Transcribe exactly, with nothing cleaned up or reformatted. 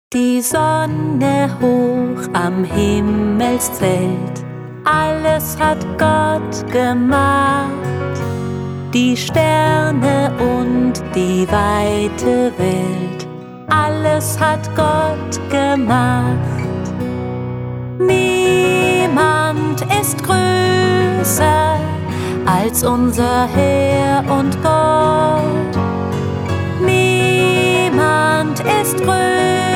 Die Sonne hoch am Himmelszelt, alles hat Gott gemacht. Die Sterne und die weite Welt, alles hat Gott gemacht. Niemand ist größer als unser Herr und Gott. Niemand ist größer